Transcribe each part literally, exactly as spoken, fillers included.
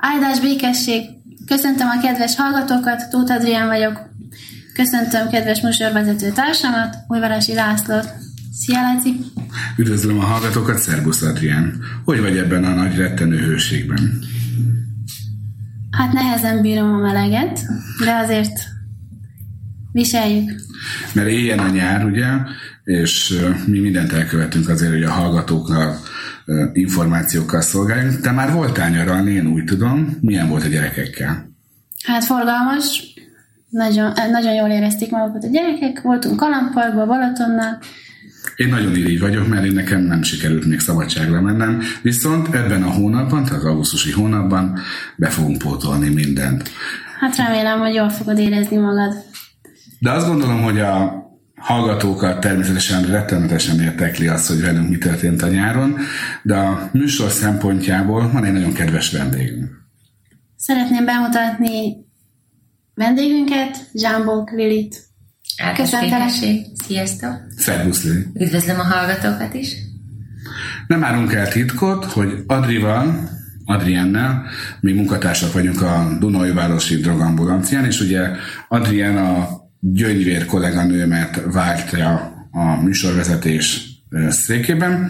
Áldás, békesség! Köszöntöm a kedves hallgatókat, Tóth Adrián vagyok. Köszöntöm kedves műsorvezető társamat, Újvárosi Lászlót. Szia, Laci! Üdvözlöm a hallgatókat, szerbusz Adrián! Hogy vagy ebben a nagy rettenő hőségben? Hát nehezen bírom a meleget, de azért viseljük. Mert éljen a nyár, ugye, és mi mindent elkövetünk azért, hogy a hallgatóknak információkkal szolgáljunk. Te már voltál nyaralni, én úgy tudom. Milyen volt a gyerekekkel? Hát forgalmas. Nagyon, nagyon jól érezték magukat a gyerekek. Voltunk Kalandparkban, Balatonnal. Én nagyon irigy vagyok, mert én nekem nem sikerült még szabadságra mennem. Viszont ebben a hónapban, tehát az augusztusi hónapban be fogunk pótolni mindent. Hát remélem, hogy jól fogod érezni magad. De azt gondolom, hogy a hallgatókat természetesen rettenetesen értekli azt, hogy velünk mi történt a nyáron, de a műsor szempontjából van egy nagyon kedves vendégünk. Szeretném bemutatni vendégünket, Zsámbók Lilit. Köszöntelek! Sziasztok! Szervusz, Lili! Üdvözlöm a hallgatókat is! Nem árunk el titkot, hogy Adrival, Adriennel, mi munkatársak vagyunk a Dunaújvárosi Drogambulancián, és ugye Adrien a Gyöngyvér kolléganőmet váltja a műsorvezetés székében.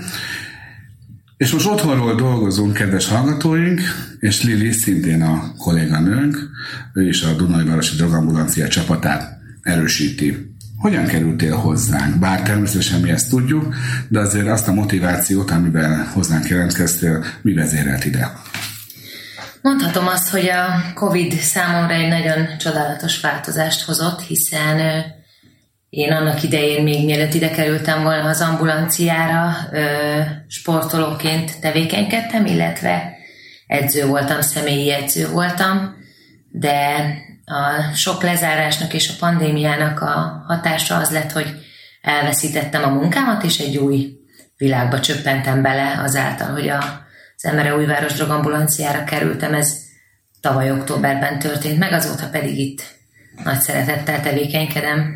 És most otthonról dolgozunk, kedves hallgatóink, és Lili szintén a kolléganőnk, ő is a Dunaújvárosi Drogambulancia csapatát erősíti. Hogyan kerültél hozzánk? Bár természetesen mi ezt tudjuk, de azért azt a motivációt, amiben hozzánk jelentkeztél, mi vezérelt ide? Mondhatom azt, hogy a Covid számomra egy nagyon csodálatos változást hozott, hiszen én annak idején, még mielőtt ide kerültem volna az ambulanciára, sportolóként tevékenykedtem, illetve edző voltam, személyi edző voltam, de a sok lezárásnak és a pandémiának a hatása az lett, hogy elveszítettem a munkámat, és egy új világba csöppentem bele azáltal, hogy a az Emereújváros Drogambulanciára kerültem, ez tavaly októberben történt meg, azóta pedig itt nagy szeretettel tevékenykedem.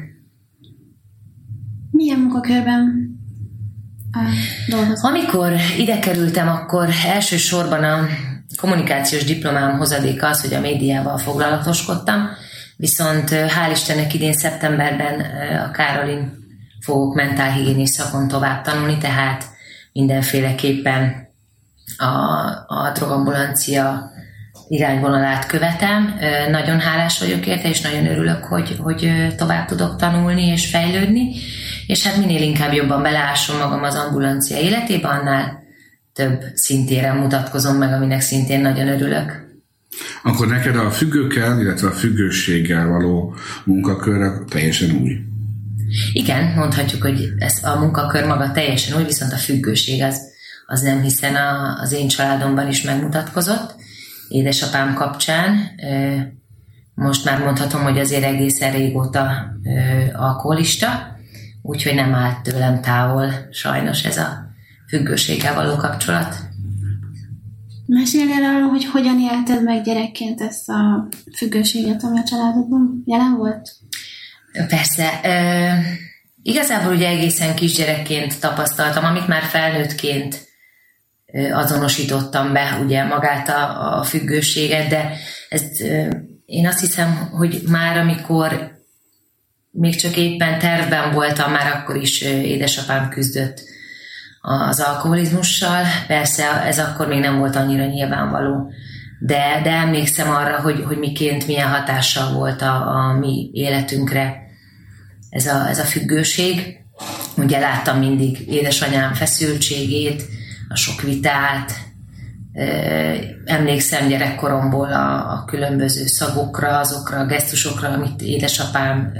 Milyen munkakörben dolgozom? Amikor ide kerültem, akkor elsősorban a kommunikációs diplomám hozadéka az, hogy a médiával foglalatoskodtam, viszont hál' Istennek idén szeptemberben a Károlin fogok mentálhigiénés szakon tovább tanulni, tehát mindenféleképpen A, a drogambulancia irányvonalát követem. Nagyon hálás vagyok érte, és nagyon örülök, hogy, hogy tovább tudok tanulni és fejlődni, és hát minél inkább jobban beleásom magam az ambulancia életébe, annál több szintéren mutatkozom meg, aminek szintén nagyon örülök. Akkor neked a függőkkel, illetve a függőséggel való munkakör teljesen új? Igen, mondhatjuk, hogy ez a munkakör maga teljesen új, viszont a függőség az az nem, hiszen a, az én családomban is megmutatkozott, édesapám kapcsán. Most már mondhatom, hogy azért egészen régóta alkoholista, úgyhogy nem állt tőlem távol sajnos ez a függőséggel való kapcsolat. Mesélj el arról, hogy hogyan élted meg gyerekként ezt a függőséget, ami a családodban jelen volt? Persze. E, igazából ugye egészen kisgyerekként tapasztaltam, amit már felnőttként azonosítottam be ugye magát a, a függőséget, de ezt, én azt hiszem, hogy már amikor még csak éppen tervben voltam, már akkor is édesapám küzdött az alkoholizmussal. Persze ez akkor még nem volt annyira nyilvánvaló, de, de emlékszem arra, hogy, hogy miként milyen hatással volt a, a mi életünkre ez a, ez a függőség. Ugye láttam mindig édesanyám feszültségét, a sok vitát, emlékszem gyerekkoromból a, a különböző szagokra, azokra a gesztusokra, amit édesapám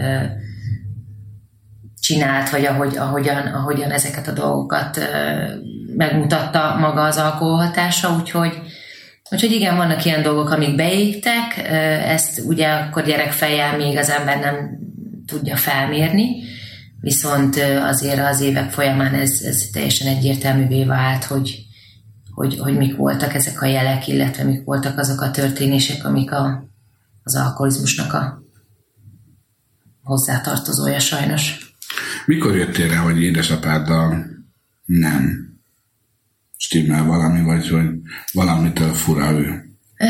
csinált, vagy ahogy, ahogyan, ahogyan ezeket a dolgokat megmutatta maga az alkoholhatása, úgyhogy, úgyhogy igen, vannak ilyen dolgok, amik beégtek, ezt ugye akkor gyerekfejjel még az ember nem tudja felmérni, viszont azért az évek folyamán ez, ez teljesen egyértelművé vált, hogy, hogy, hogy mik voltak ezek a jelek, illetve mik voltak azok a történések, amik a, az alkoholizmusnak a hozzátartozója sajnos. Mikor jöttél rá, hogy édesapáddal nem stimmel valami, vagy hogy valamitől fura ő?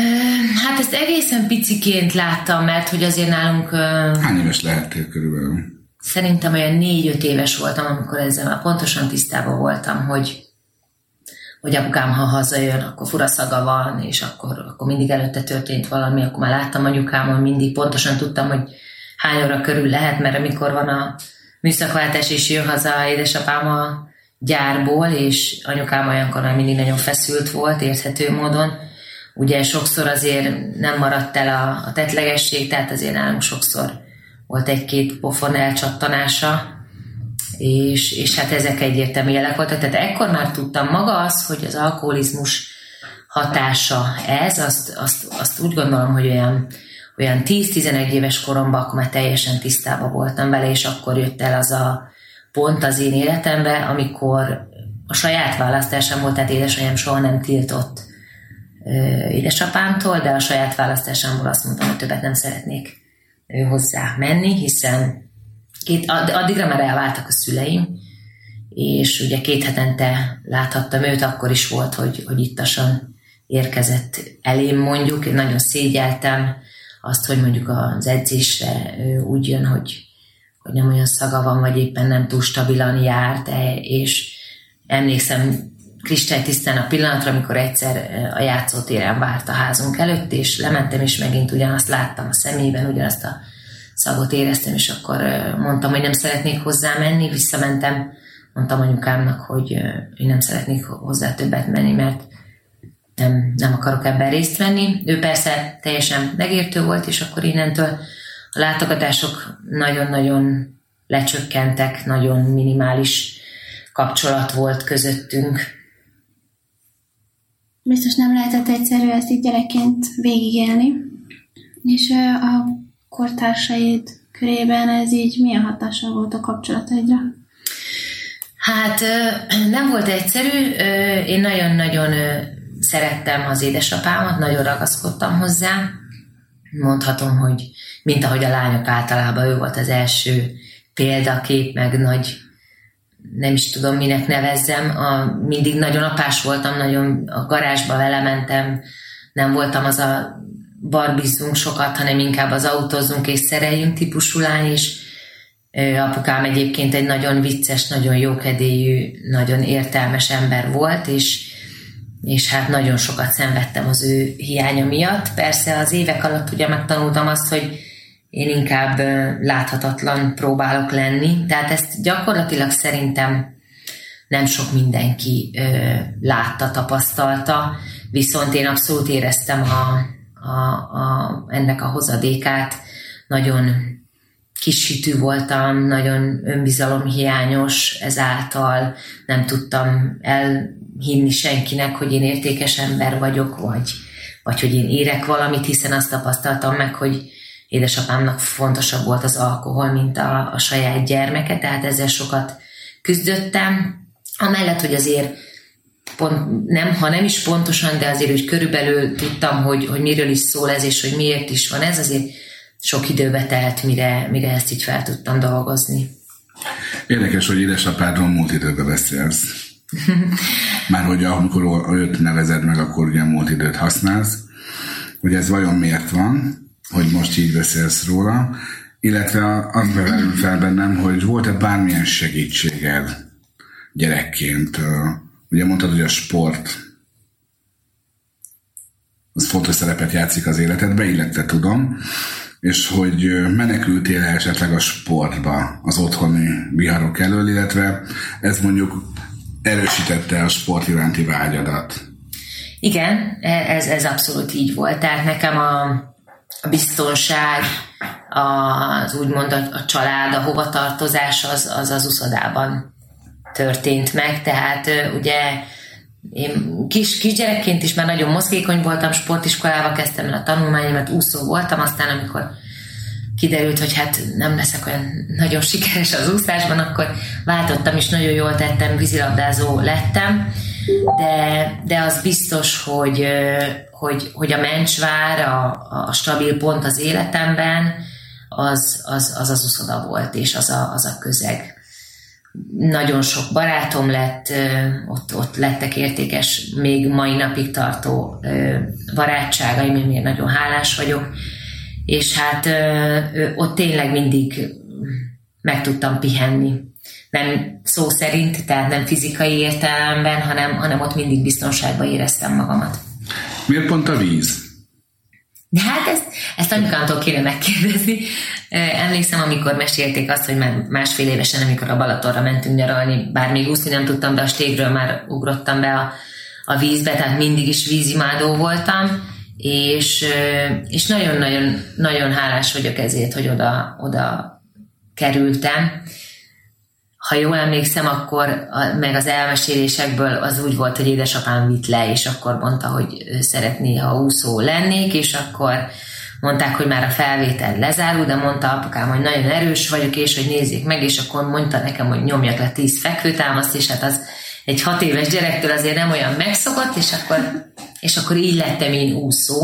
Hát ezt egészen piciként láttam, mert hogy azért nálunk... Hány éves lehettél körülbelül? Szerintem olyan négy-öt éves voltam, amikor ezzel már pontosan tisztában voltam, hogy, hogy apukám, ha hazajön, akkor fura szaga van, és akkor, akkor mindig előtte történt valami, akkor már láttam anyukámon, mindig pontosan tudtam, hogy hány óra körül lehet, mert amikor van a műszakváltás, és jön haza édesapám a gyárból, és anyukám olyankor már mindig nagyon feszült volt, érthető módon. Ugye sokszor azért nem maradt el a, a tettlegesség, tehát azért nálunk sokszor volt egy-két pofon elcsattanása, és, és hát ezek egyértelmű jelek voltak. Tehát ekkor már tudtam maga az, hogy az alkoholizmus hatása ez, azt, azt, azt úgy gondolom, hogy olyan, olyan tíz-tizenegy éves koromban akkor már teljesen tisztában voltam vele, és akkor jött el az a pont az én életemben, amikor a saját választásom volt, tehát édesanyám soha nem tiltott édesapámtól, de a saját választásomból azt mondtam, hogy többet nem szeretnék hozzá menni, hiszen két, addigra már elváltak a szüleim, és ugye két hetente láthattam őt, akkor is volt, hogy, hogy ittasan érkezett elém mondjuk, én nagyon szégyeltem azt, hogy mondjuk az edzésre úgy jön, hogy, hogy nem olyan szaga van, vagy éppen nem túl stabilan járt, és emlékszem kristálytisztán a pillanatra, amikor egyszer a játszótéren várt a házunk előtt, és lementem, és megint ugyanazt láttam a szemében, ugyanazt a szagot éreztem, és akkor mondtam, hogy nem szeretnék hozzá menni, visszamentem, mondtam anyukámnak, hogy én nem szeretnék hozzá többet menni, mert nem, nem akarok ebben részt venni. Ő persze teljesen megértő volt, és akkor innentől a látogatások nagyon-nagyon lecsökkentek, nagyon minimális kapcsolat volt közöttünk. Biztos nem lehetett egyszerű ezt így gyerekként végigélni. És a kortársaid körében ez így milyen hatással volt a kapcsolataidra? Hát nem volt egyszerű. Én nagyon-nagyon szerettem az édesapámat, nagyon ragaszkodtam hozzá. Mondhatom, hogy mint ahogy a lányok általában, ő volt az első példakép, meg nagy, nem is tudom, minek nevezzem. A, mindig nagyon apás voltam, nagyon a garázsba vele mentem, nem voltam az a barbizzunk sokat, hanem inkább az autózzunk és szereljünk típusú lány, és apukám egyébként egy nagyon vicces, nagyon jókedélyű, nagyon értelmes ember volt, és, és hát nagyon sokat szenvedtem az ő hiánya miatt. Persze az évek alatt ugye megtanultam azt, hogy én inkább láthatatlan próbálok lenni, tehát ezt gyakorlatilag szerintem nem sok mindenki ö, látta, tapasztalta, viszont én abszolút éreztem a, a, a, ennek a hozadékát, nagyon kishitű voltam, nagyon önbizalomhiányos, ezáltal nem tudtam elhinni senkinek, hogy én értékes ember vagyok, vagy, vagy hogy én érek valamit, hiszen azt tapasztaltam meg, hogy édesapámnak fontosabb volt az alkohol, mint a, a saját gyermeke, tehát ezzel sokat küzdöttem. Amellett, hogy azért pont, nem, ha nem is pontosan, de azért úgy körülbelül tudtam, hogy, hogy miről is szól ez, és hogy miért is van ez, azért sok időbe telt, mire, mire ezt így fel tudtam dolgozni. Érdekes, hogy édesapádról múlt időbe beszélsz. Már hogy amikor őt nevezed meg, akkor ugye múlt időt használsz. Hogy ez vajon miért van, hogy most így beszélsz róla, illetve azt bevelünk fel bennem, hogy volt-e bármilyen segítséged gyerekként. Ugye mondtad, hogy a sport az fontos szerepet játszik az életedbe, illetve tudom, és hogy menekültél esetleg a sportba az otthoni viharok elől, illetve ez mondjuk erősítette a sport iránti vágyadat. Igen, ez, ez abszolút így volt. Tehát nekem a, a biztonság, az úgymond a, a család, a hovatartozás az, az az uszodában történt meg. Tehát ugye én kis, kisgyerekként is már nagyon mozgékony voltam, sportiskolába kezdtem el a tanulmányomat, úszó voltam, aztán amikor kiderült, hogy hát nem leszek olyan nagyon sikeres az úszásban, akkor váltottam, és nagyon jól tettem, vízilabdázó lettem, de, de az biztos, hogy, hogy, hogy a mencsvár, a, a stabil pont az életemben, az az, az, az uszoda volt, és az a, az a közeg, nagyon sok barátom lett, ott, ott lettek értékes, még mai napig tartó barátságaim, én nagyon hálás vagyok, és hát ott tényleg mindig meg tudtam pihenni. Nem szó szerint, tehát nem fizikai értelemben, hanem, hanem ott mindig biztonságban éreztem magamat. Miért pont a víz? De hát ezt, ezt anyukámtól kéne megkérdezni. Emlékszem, amikor mesélték azt, hogy már másfél évesen, amikor a Balatonra mentünk nyaralni, bár még úszni nem tudtam, de a stégről már ugrottam be a, a vízbe, tehát mindig is vízimádó voltam, és, és nagyon-nagyon nagyon hálás vagyok ezért, hogy oda, oda kerültem. Ha jól emlékszem, akkor a, meg az elmesélésekből az úgy volt, hogy édesapám vitt le, és akkor mondta, hogy szeretné, ha úszó lennék, és akkor mondták, hogy már a felvétel lezárul, de mondta apukám, hogy nagyon erős vagyok, és hogy nézzék meg, és akkor mondta nekem, hogy nyomjak le tíz fekvőtámaszt, és hát az egy hat éves gyerektől azért nem olyan megszokott, és akkor, és akkor így lettem én úszó,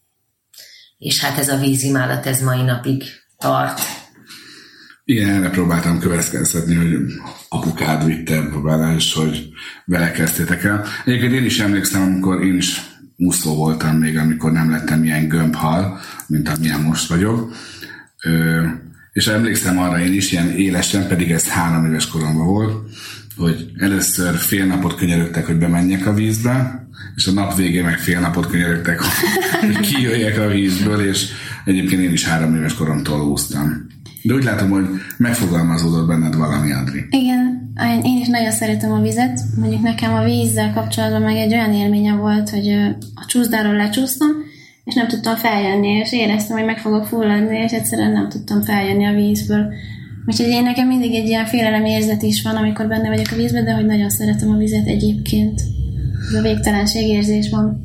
és hát ez a vízimálat, ez mai napig tart. Igen, erre próbáltam következtetni, hogy apukád vitte próbálá, és hogy vele kezdtétek el. Egyébként én is emlékszem, amikor én is úszó voltam még, amikor nem lettem ilyen gömbhal, mint amilyen most vagyok. Ö, és emlékszem arra én is, ilyen élesen, pedig ez három éves koromban volt, hogy először fél napot könyörögtek, hogy bemenjek a vízbe, és a nap végén meg fél napot könyörögtek, hogy kijöjjek a vízből, és egyébként én is három éves koromtól úsztam. De úgy látom, hogy megfogalmazódott benned valami, Adri. Igen, én is nagyon szeretem a vizet. Mondjuk nekem a vízzel kapcsolatban meg egy olyan élményem volt, hogy a csúszdáról lecsúsztam, és nem tudtam feljönni, és éreztem, hogy meg fogok fulladni, és egyszerűen nem tudtam feljönni a vízből. Úgyhogy én nekem mindig egy ilyen félelem érzet is van, amikor benne vagyok a vízben, de hogy nagyon szeretem a vizet egyébként. Ez a végtelenség érzés van.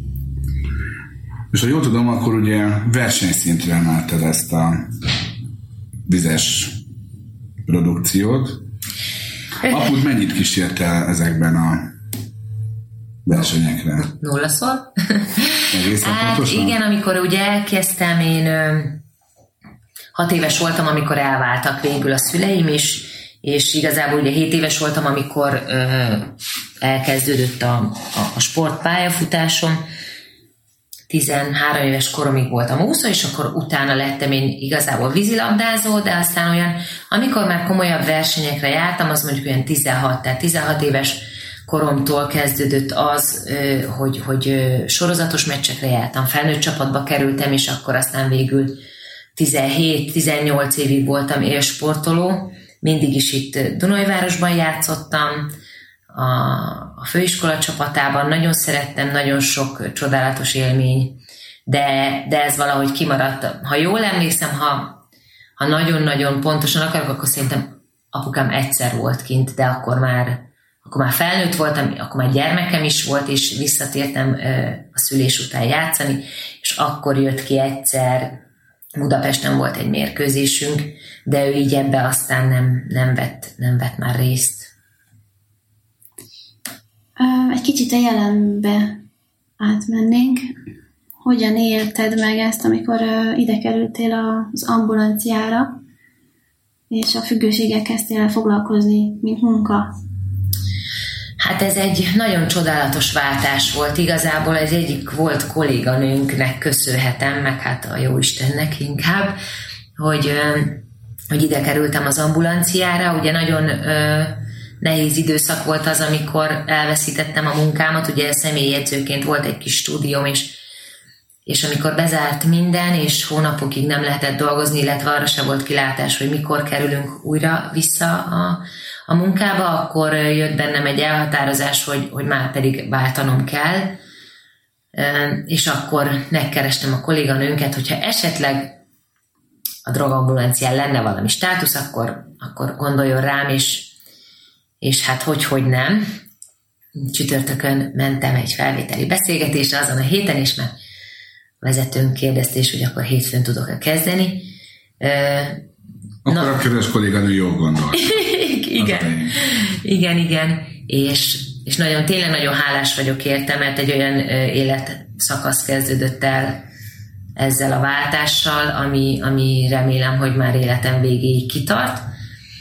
És ha jól tudom, akkor ugye versenyszintre emelted ezt a vizes produkciót. Apud mennyit kísért el ezekben a versenyekre? Nullaszor. Egészen hát pontosan? Igen, amikor ugye elkezdtem, én ö, hat éves voltam, amikor elváltak végül a szüleim, és, és igazából ugye hét éves voltam, amikor ö, elkezdődött a, a, a sportpályafutásom. tizenhárom éves koromig voltam úszó, és akkor utána lettem én igazából vízilabdázó, de aztán olyan, amikor már komolyabb versenyekre jártam, az mondjuk olyan tizenhat, tehát tizenhat éves koromtól kezdődött az, hogy, hogy sorozatos meccsekre jártam, felnőtt csapatba kerültem, és akkor aztán végül tizenhét-tizennyolc évig voltam élsportoló, mindig is itt Dunajvárosban játszottam, a, a főiskola csapatában, nagyon szerettem, nagyon sok csodálatos élmény, de, de ez valahogy kimaradt. Ha jól emlékszem, ha, ha nagyon-nagyon pontosan akarok, akkor szerintem apukám egyszer volt kint, de akkor már, akkor már felnőtt voltam, akkor már gyermekem is volt, és visszatértem a szülés után játszani, és akkor jött ki egyszer, Budapesten volt egy mérkőzésünk, de ő így ebbe aztán nem, nem, vett, nem vett már részt. Egy kicsit a jelenbe átmennénk. Hogyan élted meg ezt, amikor ide kerültél az ambulanciára, és a függőséggel kezdtél el foglalkozni, mint munka? Hát ez egy nagyon csodálatos váltás volt. Igazából ez egyik volt kolléganőnknek köszönhetem, meg hát a Jóistennek inkább, hogy, hogy ide kerültem az ambulanciára. Ugye nagyon nehéz időszak volt az, amikor elveszítettem a munkámat, ugye személyjegyzőként volt egy kis stúdióm, és, és amikor bezárt minden, és hónapokig nem lehetett dolgozni, illetve arra se volt kilátás, hogy mikor kerülünk újra vissza a, a munkába, akkor jött bennem egy elhatározás, hogy, hogy már pedig váltanom kell, és akkor megkerestem a kolléganőnket, hogyha esetleg a drogambulancián lenne valami státusz, akkor, akkor gondoljon rám, és és hát hogy-hogy nem. Csütörtökön mentem egy felvételi beszélgetésre azon a héten, és már vezetőnk kérdezte, hogy akkor hétfőn tudok-e kezdeni. Akkor Na, a kedves kolléganő jól gondol. igen, igen, igen. És, és nagyon, tényleg nagyon hálás vagyok érte, mert egy olyan életszakasz kezdődött el ezzel a váltással, ami, ami remélem, hogy már életem végéig kitart.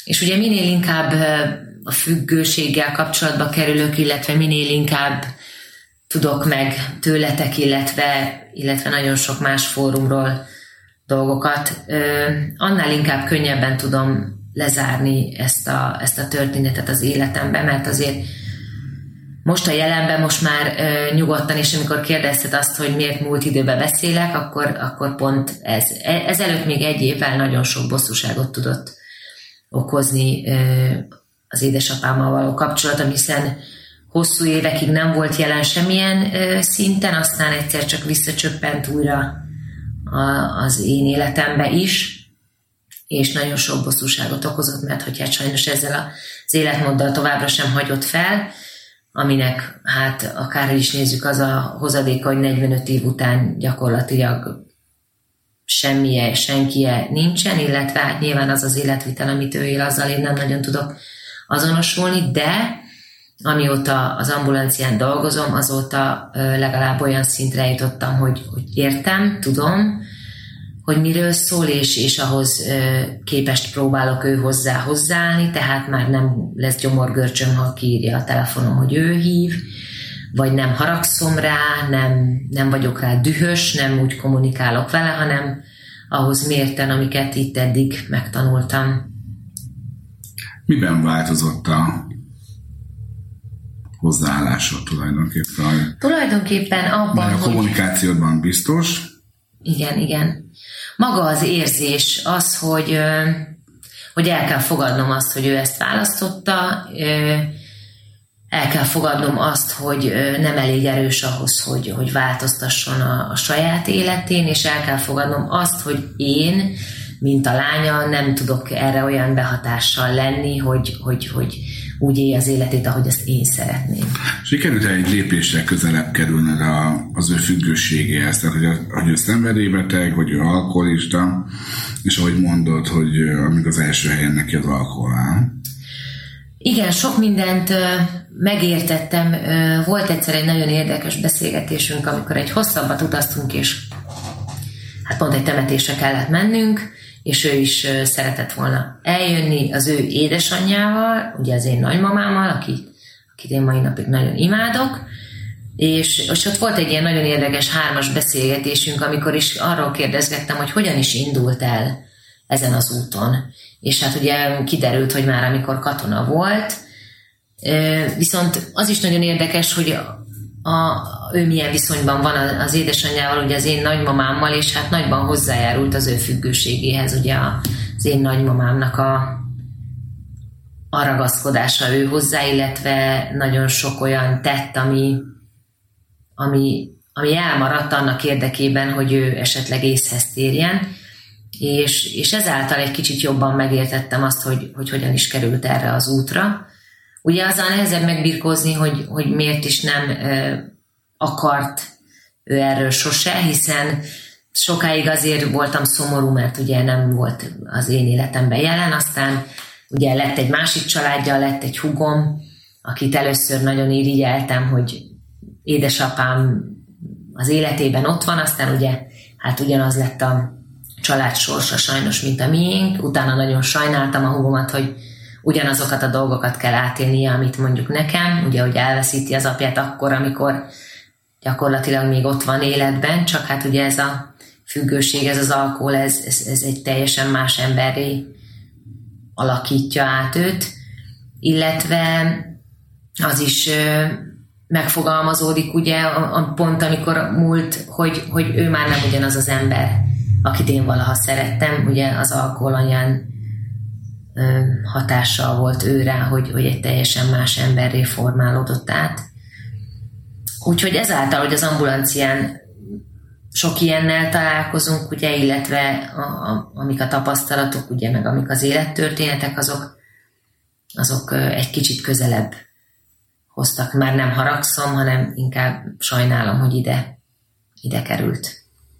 És ugye minél inkább a függőséggel kapcsolatba kerülök, illetve minél inkább tudok meg tőletek, illetve, illetve nagyon sok más fórumról dolgokat, annál inkább könnyebben tudom lezárni ezt a, ezt a történetet az életembe, mert azért most a jelenben, most már nyugodtan, és amikor kérdezted azt, hogy miért múlt időben beszélek, akkor, akkor pont ez. Ezelőtt még egy évvel nagyon sok bosszúságot tudott okozni az édesapámmal való kapcsolatom, hiszen hosszú évekig nem volt jelen semmilyen szinten, aztán egyszer csak visszacsöppent újra az én életembe is, és nagyon sok bosszúságot okozott, mert hogy hát sajnos ezzel az életmóddal továbbra sem hagyott fel, aminek hát akár is nézzük, az a hozadéka, hogy negyvenöt év után gyakorlatilag semmije, senkije nincsen, illetve hát nyilván az az életvitel, amit ő él, azzal én nem nagyon tudok azonosulni, de amióta az ambulancián dolgozom, azóta legalább olyan szintre jutottam, hogy, hogy értem, tudom, hogy miről szól, és, és ahhoz képest próbálok ő hozzá hozzáállni, tehát már nem lesz gyomorgörcsöm, ha kiírja a telefonom, hogy ő hív, vagy nem haragszom rá, nem, nem vagyok rá dühös, nem úgy kommunikálok vele, hanem ahhoz mérten, amiket itt eddig megtanultam. Miben változott a hozzáállásod tulajdonképpen? Tulajdonképpen abban, a kommunikációdban hogy... biztos. Igen, igen. Maga az érzés, az, hogy, hogy el kell fogadnom azt, hogy ő ezt választotta, el kell fogadnom azt, hogy nem elég erős ahhoz, hogy, hogy változtasson a, a saját életén, és el kell fogadnom azt, hogy én, mint a lánya, nem tudok erre olyan behatással lenni, hogy, hogy, hogy úgy élje az életét, ahogy azt én szeretném. Sikerült egy lépésre közelebb kerülned a, az ő függőségéhez, tehát hogy, a, hogy ő szenvedélybeteg, hogy ő alkoholista, és ahogy mondod, hogy amíg az első helyen neki az alkohol áll. Igen, sok mindent megértettem. Volt egyszer egy nagyon érdekes beszélgetésünk, amikor egy hosszabbat utaztunk, és hát pont egy temetésre kellett mennünk, és ő is szeretett volna eljönni az ő édesanyjával, ugye az én nagymamámmal, akit, akit én mai napig nagyon imádok, és, és ott volt egy ilyen nagyon érdekes hármas beszélgetésünk, amikor is arról kérdezgettem, hogy hogyan is indult el ezen az úton. És hát ugye kiderült, hogy már amikor katona volt, viszont az is nagyon érdekes, hogy a, ő milyen viszonyban van az édesanyjával, ugye az én nagymamámmal, és hát nagyban hozzájárult az ő függőségéhez, ugye az én nagymamámnak a, a ragaszkodása ő hozzá, illetve nagyon sok olyan tett, ami, ami, ami elmaradt annak érdekében, hogy ő esetleg észhez térjen, és, és ezáltal egy kicsit jobban megértettem azt, hogy, hogy hogyan is került erre az útra. Ugye azzal nehezebb megbirkózni, hogy, hogy miért is nem e, akart ő erről sose, hiszen sokáig azért voltam szomorú, mert ugye nem volt az én életemben jelen, aztán ugye lett egy másik családja, lett egy húgom, akit először nagyon irigyeltem, hogy édesapám az életében ott van, aztán ugye hát ugyanaz lett a család sorsa sajnos, mint a miénk, utána nagyon sajnáltam a húgomat, hogy ugyanazokat a dolgokat kell átélnie, amit mondjuk nekem, ugye, hogy elveszíti az apját akkor, amikor gyakorlatilag még ott van életben, csak hát ugye ez a függőség, ez az alkohol, ez, ez, ez egy teljesen más emberré alakítja át őt, illetve az is megfogalmazódik ugye a, a pont, amikor múlt, hogy, hogy ő már nem ugyanaz az ember, akit én valaha szerettem, ugye az alkohol anyán hatással volt ő rá, hogy, hogy egy teljesen más emberré formálódott át. Úgyhogy ezáltal, hogy az ambulancián sok ilyennel találkozunk, ugye, illetve a, a, amik a tapasztalatok, ugye, meg amik az élettörténetek, azok, azok egy kicsit közelebb hoztak. Már nem haragszom, hanem inkább sajnálom, hogy ide, ide került.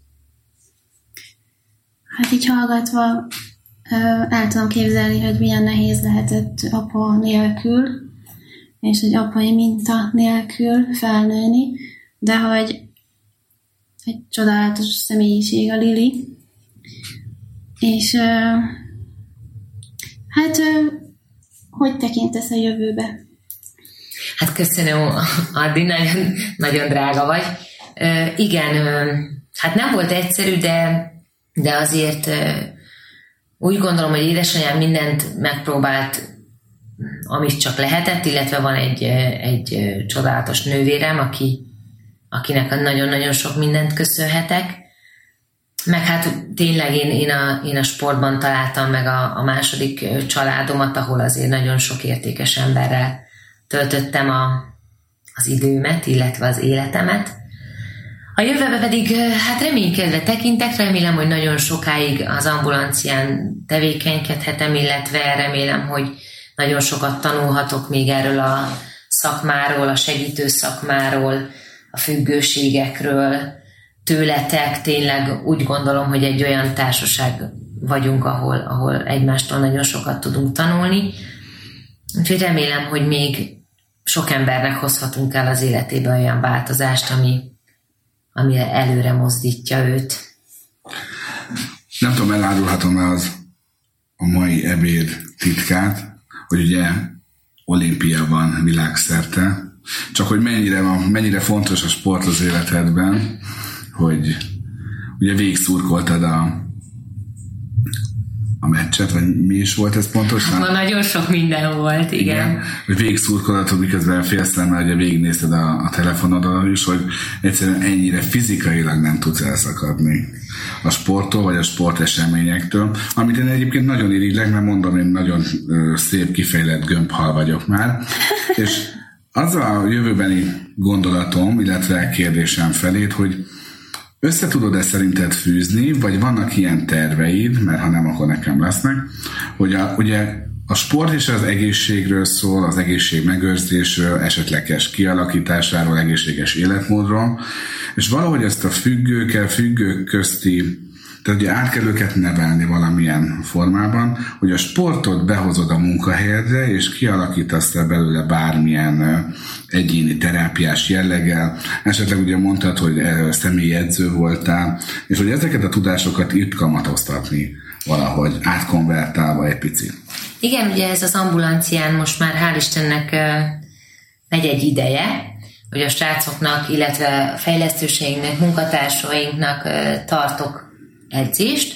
Hát így hallgatva el tudom képzelni, hogy milyen nehéz lehetett apa nélkül, és egy apai minta nélkül felnőni, de hogy egy csodálatos személyiség a Lili, és hát hogy tekintesz a jövőbe? Hát köszönöm, Addi, nagyon, nagyon drága vagy. Uh, igen, uh, hát nem volt egyszerű, de, de azért uh, úgy gondolom, hogy édesanyám mindent megpróbált, amit csak lehetett, illetve van egy, egy csodálatos nővérem, aki, akinek nagyon-nagyon sok mindent köszönhetek. Meg hát tényleg én, én, a, én a sportban találtam meg a, a második családomat, ahol azért nagyon sok értékes emberrel töltöttem a, az időmet, illetve az életemet. A jövőbe pedig hát reménykedve tekintek, remélem, hogy nagyon sokáig az ambulancián tevékenykedhetem, illetve remélem, hogy nagyon sokat tanulhatok még erről a szakmáról, a segítő szakmáról, a függőségekről, tőletek. Tényleg úgy gondolom, hogy egy olyan társaság vagyunk, ahol, ahol egymástól nagyon sokat tudunk tanulni. Úgyhogy remélem, hogy még sok embernek hozhatunk el az életébe olyan változást, ami, ami előre mozdítja őt. Nem tudom, elárulhatom-e az a mai ebéd titkát, hogy ugye olimpia van világszerte, csak hogy mennyire, mennyire fontos a sport az életedben, hogy ugye végigszurkoltad a, a meccset, vagy mi is volt ez pontosan? Hát, nagyon sok minden volt, igen. igen. Hogy végigszurkoltad, miközben félszemmel, ugye végignézted a, a telefonodon is, hogy egyszerűen ennyire fizikailag nem tudsz elszakadni a sporttól, vagy a sporteseményektől, amit én egyébként nagyon irigylek, mert mondom, én nagyon ö, szép, kifejlett gömbhal vagyok már, és az a jövőbeni gondolatom, illetve kérdésem felét, hogy össze tudod-e szerinted fűzni, vagy vannak ilyen terveid, mert ha nem, akkor nekem lesznek, hogy a, ugye a sport is az egészségről szól, az egészség megőrzésről, esetleges kialakításáról, egészséges életmódról, és valahogy ezt a függőkkel, függők közti, tehát ugye át kell őket nevelni valamilyen formában, hogy a sportot behozod a munkahelyedre, és kialakítasz te belőle bármilyen egyéni terápiás jelleggel. Esetleg ugye mondtad, hogy személyi edző voltál, és hogy ezeket a tudásokat itt kamatoztatni valahogy, átkonvertálva egy picit. Igen, ugye ez az ambulancián most már hál' Istennek megy egy ideje, hogy a srácoknak, illetve a fejlesztőseinknek, munkatársainknak tartok edzést.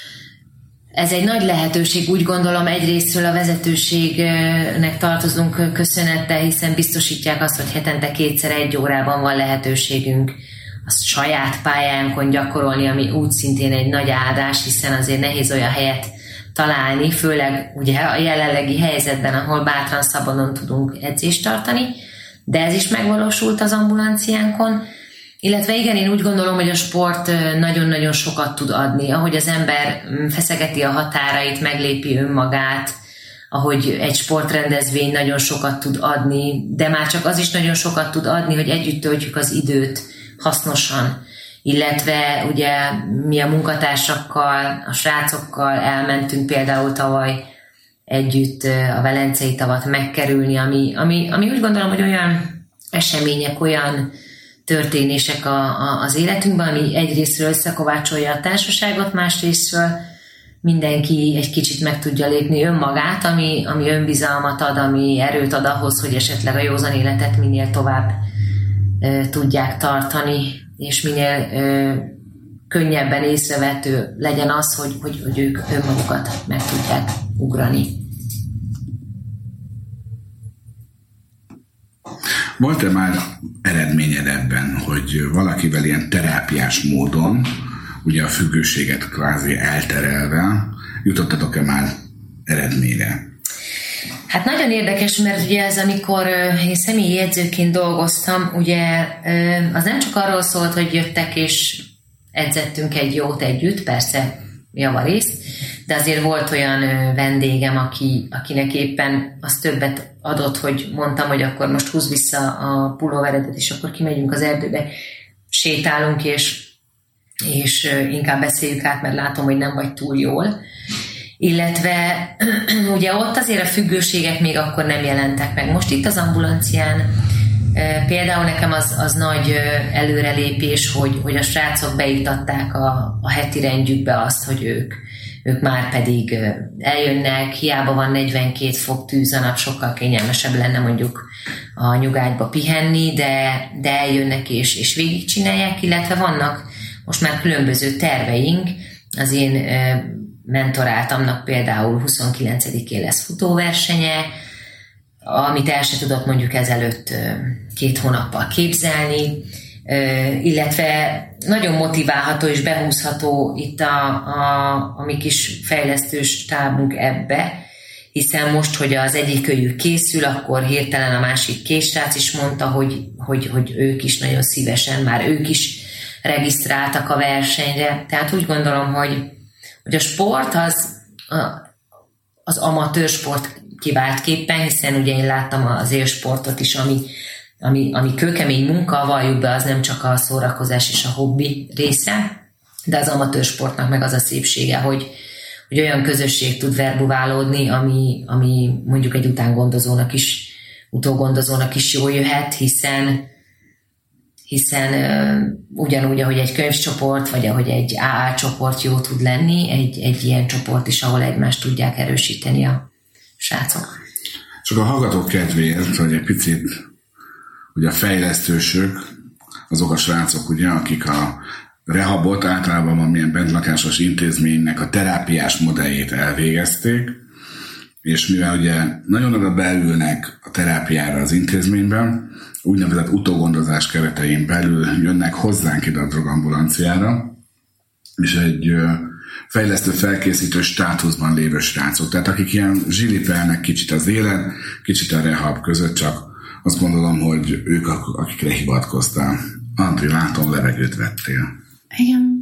Ez egy nagy lehetőség, úgy gondolom, egyrésztről a vezetőségnek tartozunk köszönettel, hiszen biztosítják azt, hogy hetente kétszer egy órában van lehetőségünk azt saját pályánkon gyakorolni, ami úgy szintén egy nagy áldás, hiszen azért nehéz olyan helyet találni, főleg ugye a jelenlegi helyzetben, ahol bátran szabadon tudunk edzést tartani, de ez is megvalósult az ambulanciánkon. Illetve igen, én úgy gondolom, hogy a sport nagyon-nagyon sokat tud adni, ahogy az ember feszegeti a határait, meglépi önmagát, ahogy egy sportrendezvény nagyon sokat tud adni, de már csak az is nagyon sokat tud adni, hogy együtt töltjük az időt hasznosan. Illetve ugye mi a munkatársakkal, a srácokkal elmentünk például tavaly együtt a Velencei tavat megkerülni, ami, ami, ami úgy gondolom, hogy olyan események, olyan történések a, a, az életünkben, ami egyrésztről összekovácsolja a társaságot, másrésztről mindenki egy kicsit meg tudja lépni önmagát, ami, ami önbizalmat ad, ami erőt ad ahhoz, hogy esetleg a józan életet minél tovább e, tudják tartani, és minél e, könnyebben észrevehető legyen az, hogy, hogy, hogy ők önmagukat meg tudják ugrani. Volt-e már eredményed ebben, hogy valakivel ilyen terápiás módon, ugye a függőséget kvázi elterelve, jutottatok-e már eredményre? Hát nagyon érdekes, mert ugye ez, amikor én személyi edzőként dolgoztam, ugye az nem csak arról szólt, hogy jöttek és edzettünk egy jót együtt, persze javarészt, de azért volt olyan vendégem, aki, akinek éppen az többet adott, hogy mondtam, hogy akkor most húzz vissza a pulóveredet, és akkor kimegyünk az erdőbe, sétálunk, és, és inkább beszéljük át, mert látom, hogy nem vagy túl jól. Illetve ugye ott azért a függőségek még akkor nem jelentek meg. Most itt az ambulancián Például nekem az, az nagy előrelépés, hogy, hogy a srácok beiktatták a, a heti rendjükbe azt, hogy ők, ők már pedig eljönnek, hiába van negyvenkét fok tűz a nap, sokkal kényelmesebb lenne mondjuk a nyugágyba pihenni, de, de eljönnek és, és végigcsinálják, illetve vannak most már különböző terveink. Az én mentoráltamnak például huszonkilencedikén lesz futóversenye, amit el se tudott mondjuk ezelőtt két hónappal képzelni, illetve nagyon motiválható és behúzható itt a, a, a mi kis fejlesztő stábunk ebbe, hiszen most, hogy az egyik kölyük készül, akkor hirtelen a másik késrác is mondta, hogy, hogy, hogy ők is nagyon szívesen, már ők is regisztráltak a versenyre. Tehát úgy gondolom, hogy, hogy a sport az, az amatőr sport kiváltképpen, hiszen ugye én láttam az élsportot is, ami, ami, ami kőkemény munka, valljuk be, az nem csak a szórakozás és a hobbi része, de az amatőr sportnak meg az a szépsége, hogy, hogy olyan közösség tud verbuválódni, ami, ami mondjuk egy utángondozónak is, utógondozónak is jól jöhet, hiszen hiszen uh, ugyanúgy, ahogy egy könyvcsoport, vagy ahogy egy á á csoport jó tud lenni, egy, egy ilyen csoport is, ahol egymást tudják erősíteni a srácok. Csak a hallgatók kedvéért, hogy egy picit ugye a fejlesztősök, azok a srácok, ugye, akik a rehabot általában valamilyen bentlakásos intézménynek a terápiás modelljét elvégezték, és mivel ugye nagyon oda beülnek a terápiára az intézményben, úgynevezett utógondozás keretein belül jönnek hozzánk ide a drogambulanciára, és egy fejlesztő felkészítő státuszban lévő srácok. Tehát akik ilyen zsilipelnek kicsit az élet, kicsit a rehab között, csak azt gondolom, hogy ők, akikre hivatkoztál. Andri, látom, levegőt vettél. Igen,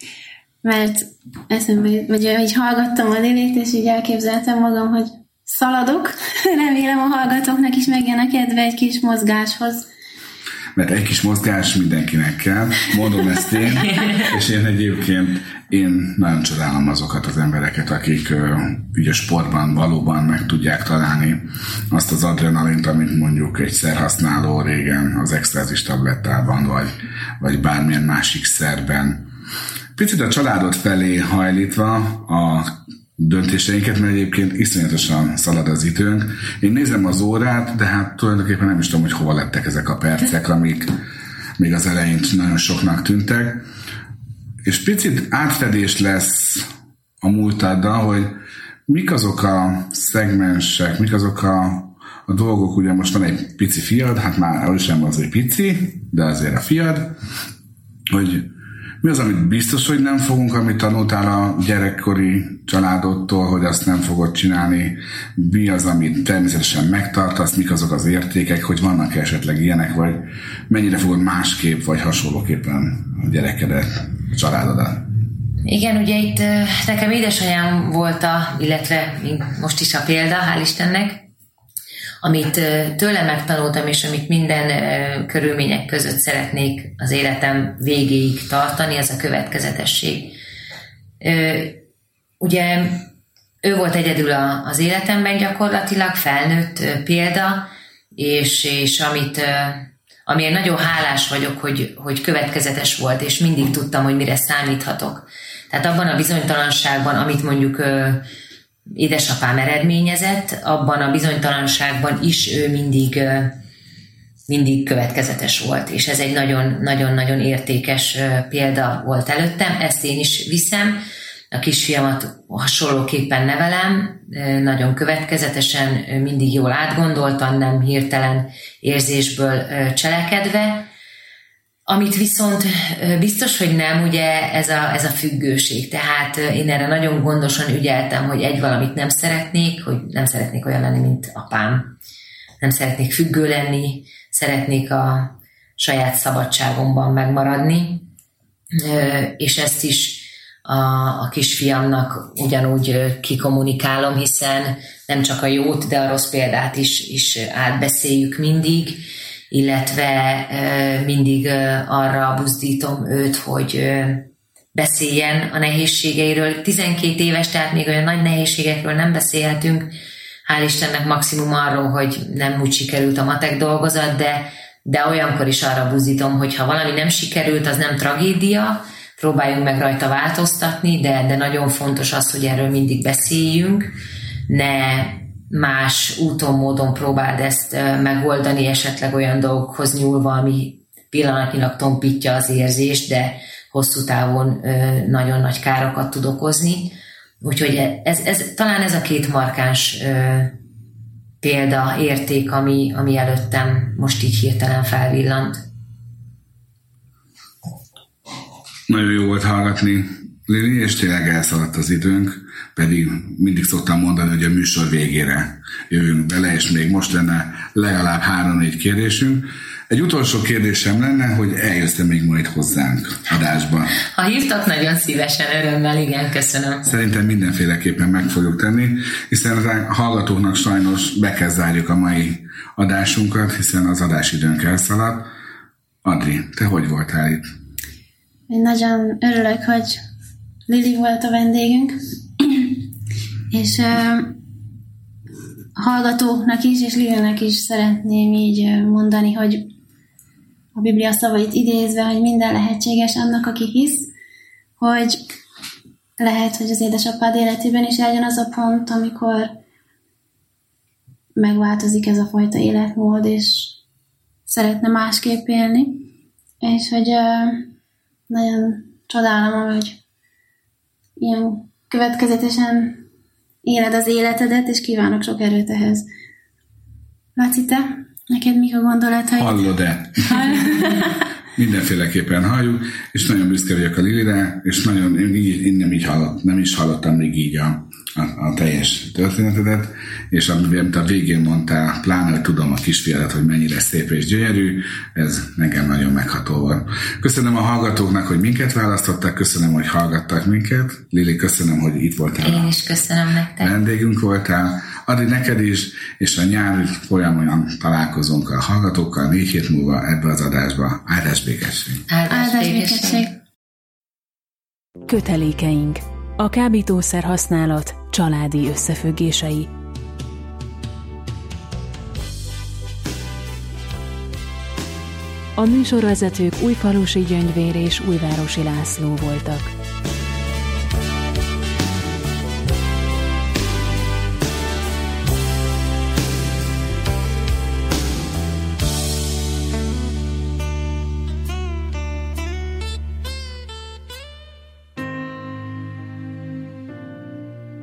mert eszembe, vagy így hallgattam a Lilit, és így elképzeltem magam, hogy szaladok. Remélem a hallgatóknak is megjön a kedve egy kis mozgáshoz. Mert egy kis mozgás mindenkinek kell, mondom ezt én, és én egyébként én nagyon csodálom azokat az embereket, akik ugye sportban valóban meg tudják találni azt az adrenalint, amit mondjuk egy szerhasználó régen az extázis tablettában, vagy, vagy bármilyen másik szerben. Picit a családot felé hajlítva a döntéseinket, mert egyébként iszonyatosan szalad az időnk. Én nézem az órát, de hát tulajdonképpen nem is tudom, hogy hova lettek ezek a percek, amik még az elején nagyon soknak tűntek. És picit átfedés lesz a múltaddal, hogy mik azok a szegmensek, mik azok a, a dolgok, ugye most van egy pici fiad, hát már ő sem az egy pici, de azért a fiad, hogy mi az, amit biztos, hogy nem fogunk, amit tanultál a gyerekkori családodtól, hogy azt nem fogod csinálni, mi az, amit természetesen megtartasz, mik azok az értékek, hogy vannak esetleg ilyenek, vagy mennyire fogod másképp, vagy hasonlóképpen a gyerekedet, a családodat. Igen, ugye itt nekem édesanyám volt a, illetve most is a példa, hál' Istennek, amit tőle megtanultam, és amit minden körülmények között szeretnék az életem végéig tartani, az a következetesség. Ugye ő volt egyedül az életemben gyakorlatilag, felnőtt példa, és, és amit, amiért nagyon hálás vagyok, hogy, hogy következetes volt, és mindig tudtam, hogy mire számíthatok. Tehát abban a bizonytalanságban, amit mondjuk édesapám eredményezett, abban a bizonytalanságban is ő mindig, mindig következetes volt, és ez egy nagyon-nagyon értékes példa volt előttem, ezt én is viszem, a kisfiamat hasonlóképpen nevelem, nagyon következetesen, mindig jól átgondoltan, nem hirtelen érzésből cselekedve. Amit viszont biztos, hogy nem, ugye ez a, ez a függőség. Tehát én erre nagyon gondosan ügyeltem, hogy egy valamit nem szeretnék, hogy nem szeretnék olyan lenni, mint apám. Nem szeretnék függő lenni, szeretnék a saját szabadságomban megmaradni. És ezt is a, a kisfiamnak ugyanúgy kikommunikálom, hiszen nem csak a jót, de a rossz példát is, is átbeszéljük mindig, illetve mindig arra buzdítom őt, hogy beszéljen a nehézségeiről. tizenkét éves, tehát még olyan nagy nehézségekről nem beszélhetünk. Hál' Istennek maximum arról, hogy nem úgy sikerült a matek dolgozat, de, de olyankor is arra buzdítom, hogy ha valami nem sikerült, az nem tragédia, próbáljunk meg rajta változtatni, de, de nagyon fontos az, hogy erről mindig beszéljünk, ne más úton, módon próbáld ezt megoldani, esetleg olyan dolgokhoz nyúlva, ami pillanatnyilag tompítja az érzést, de hosszú távon nagyon nagy károkat tud okozni. Úgyhogy ez, ez, talán ez a két markáns példa, érték, ami, ami előttem most így hirtelen felvillant. Nagyon jó volt hallgatni, Lili, és tényleg elszaladt az időnk, pedig mindig szoktam mondani, hogy a műsor végére jövünk bele, és még most lenne legalább három-négy kérdésünk. Egy utolsó kérdésem lenne, hogy eljössz-e még majd hozzánk adásba? Ha hívtak, nagyon szívesen, örömmel, igen, köszönöm. Szerintem mindenféleképpen meg fogjuk tenni, hiszen a hallgatóknak sajnos be kell zárjuk a mai adásunkat, hiszen az adásidőnk elszaladt. Adri, te hogy voltál itt? Én nagyon örülök, hogy Lili volt a vendégünk, és uh, a hallgatóknak is, és Lilinek is szeretném így mondani, hogy a Biblia szavait idézve, hogy minden lehetséges annak, aki hisz, hogy lehet, hogy az édesapád életében is eljön az a pont, amikor megváltozik ez a fajta életmód, és szeretne másképp élni, és hogy uh, nagyon csodálom, hogy ilyen következetesen éled az életedet, és kívánok sok erőt ehhez. Laci, te? Neked mik a gondolataid? Hallod-e? Mindenféleképpen halljuk, és nagyon büszke vagyok a Lilire, és nagyon, én, így, én nem, így hallott, nem is hallottam még így a, a, a teljes történetedet, és amit a végén mondtál, pláne, hogy tudom a kisfiadat, hogy mennyire szép és gyönyörű, ez nekem nagyon megható volt. Köszönöm a hallgatóknak, hogy minket választottak, köszönöm, hogy hallgattak minket. Lili, köszönöm, hogy itt voltál. Én is köszönöm nektek. Vendégünk voltál. Adj neked is, és a nyári folyamon találkozunk a hallgatókkal négy hét múlva ebbe az adásba. Áldás békesség! Áldás békesség! Kötelékeink. A kábítószer használat családi összefüggései. A műsorvezetők Újfalusi Gyöngyvér és Újvárosi László voltak.